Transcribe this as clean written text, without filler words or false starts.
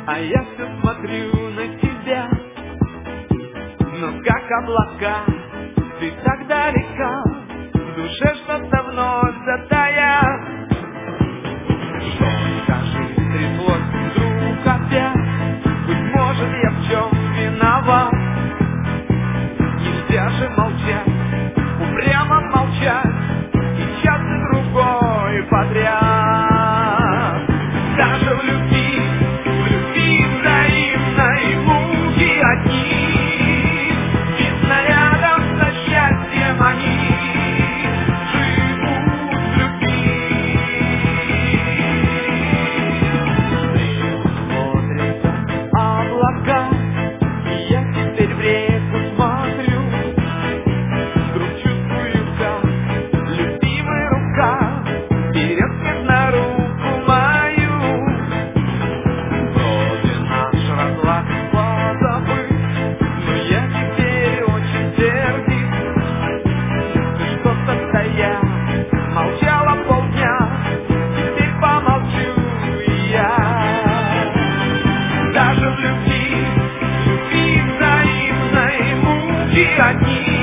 А я все смотрю на тебя, но как облака ты так далека, в душе что-то вновь затая. Что, скажи, тряслось вдруг опять? Быть может, я в чем виноват? Нельзя же молчать, упрямо молчать, и час и другой подряд. Даже в любви взаимной муки одни, видно рядом со счастьем они живут в любви. Смотрятся облака, и я теперь в реку смотрю. Вдруг чувствую, как любимая рука берет меня на руку мою. Вроде наш разлад позабыт, но я теперь очень сердит. Ты что-то стоял, молчала полдня, теперь помолчу и я. Даже в любви взаимной муки одни,